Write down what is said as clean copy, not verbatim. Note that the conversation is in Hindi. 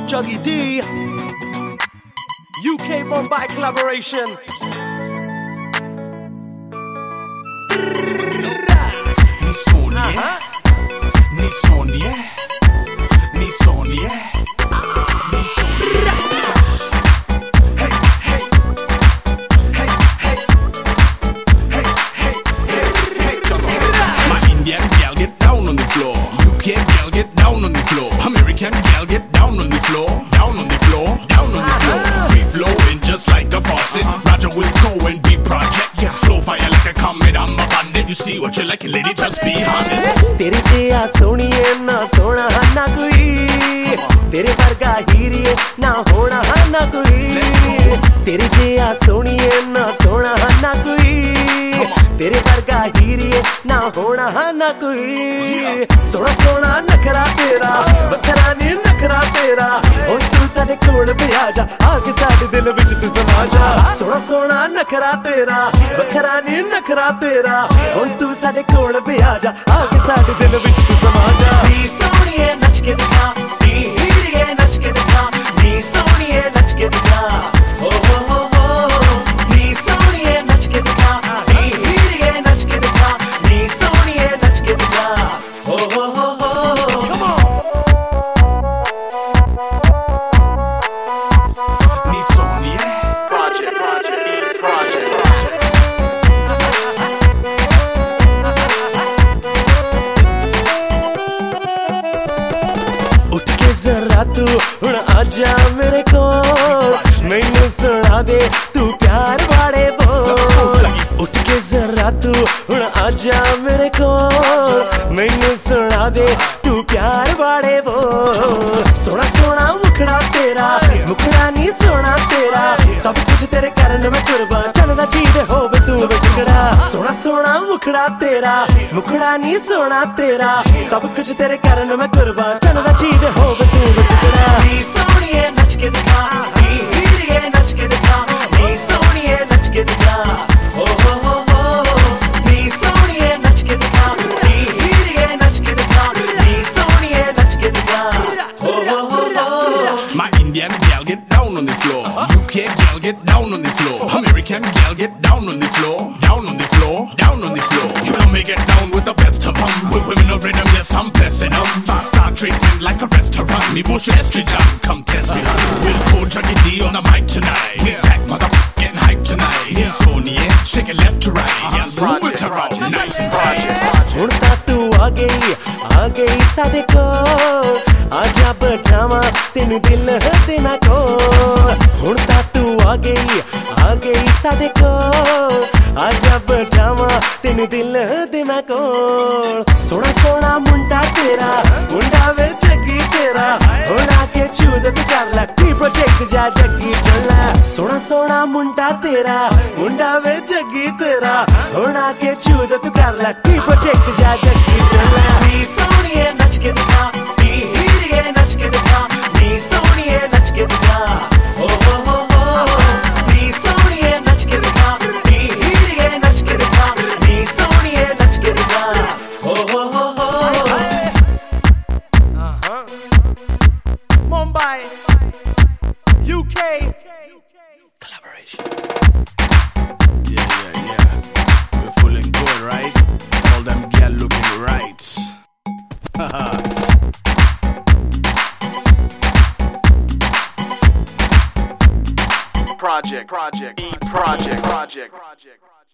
Juggy D, UK Mumbai collaboration. Ni Sonia, ni Sonia, ni Sonia, ni Sonia. Hey, hey, hey, hey, hey, hey, hey, hey. My Indian gal get down on the floor. UK gal get down on the floor. American gal get down on the floor. Down on the floor, down on the floor. Free flowing just like a faucet. Roger will go and be project. Yeah, flow fire like a comet. I'm a bandit. You see what you like, lady, just be honest. तेरे जिया सोनिए ना सोना ना कोई, तेरे वर्गा हीरिए ना होना ना कोई, तेरे जिया सोनिए ना सोना ना कोई, तेरे वर्गा हीरिए ना होना ना कोई। सोना सोना नखरा तेरा, बखरा नी नखरा तेरा, हुण तू साडे कोल भी आ जा, आके साडे दिल विच तू समा जा। सोना सोना नखरा तेरा, बखरा नी नखरा तेरा, हुण तू साडे कोल भी आ जा, आके साडे दिल विच तू समा जा। नी सोनिए नच के दिखा, नी हीरिए नच के दिखा, नी सोनिए नच के दिखा, हो हो हो। नी सोनिए नच के दिखा, नी हीरिए नच के दिखा, नी सोनिए नच के दिखा, हो हो हो। Come on. Ni Sonia. Project. उठ के जरा तू हुण आजा मेरे कोल, मैनू सुना दे तू प्यार वाले बोल। उठ के जरा तू हुण आजा मेरे कोल, मैनू सुना दे तू प्यार वाले बोल। सोना सोना मुखड़ा तेरा, मुखड़ा नी सोना तेरा, सब कुछ तेरे करन में कुर्बान, चलदा चीज होवे तू विचकड़ा। सोना सोना मुखड़ा तेरा, मुखड़ा नी सोना तेरा, सब कुछ तेरे करन में कुर्बान, चलदा चीज होवे तू विचकड़ा। नी सोनिए नच के दिखा, नी हीरिए नच के दिखा, नी सोनिए नच के दिखा, हो हो हो हो। नी सोनिए नच के दिखा, नी हीरिए नच के दिखा, नी सोनिए नच के दिखा, हो हो हो हो। My Indian gal get down on the floor. UK gal get down on the floor. American gal get down on the floor. Down on the floor, down on the floor. You know me get down with the best of them. With women of rhythm, yes I'm blessing them. Fast star treatment like a restaurant. Me bush history jam, come test me. We'll go Juggy D on the mic tonight. Yeah. Zach motherfucker getting hyped tonight. Yeah. Sonia, shake it left to right. Yeah, move it around, nice and tight. हुण तां तू आ गई साडे कोल, आजा बैठावां तेनू दिल दे ना कोल। हुण तां तू आ गई साडे कोल, आजा बैठावां तेनू दिल दे ना कोल। सोना सोना मुंडा तेरा, मुंडा वे जग्गी तेरा, हुण आके चूज तू कर लै, की प्रोटेक्ट जा जग्गी चला। सोना सोना मुंडा तेरा, मुंडा वे जग्गी तेरा, हुण आके चूज तू कर लै, की प्रोटेक्ट जा जग्गी चला। नी सोनिए नच के दिखा, नी हीरिए नच के दिखा, नी सोनिए नच के दिखा, हो हो हो हो। नी सोनिए नच के दिखा, नी हीरिए नच के दिखा, नी सोनिए नच के दिखा, हो हो हो हो। Mumbai, UK collaboration. Yeah. We're feeling good, right? All them gal looking right. Project.